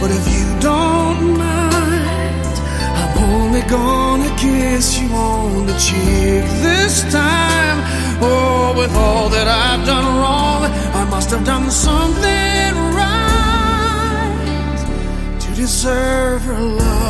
But if you don't mind, I'm only gonna kiss you on the cheek this time. Oh, with all that I've done wrong, I must have done something right to deserve her love.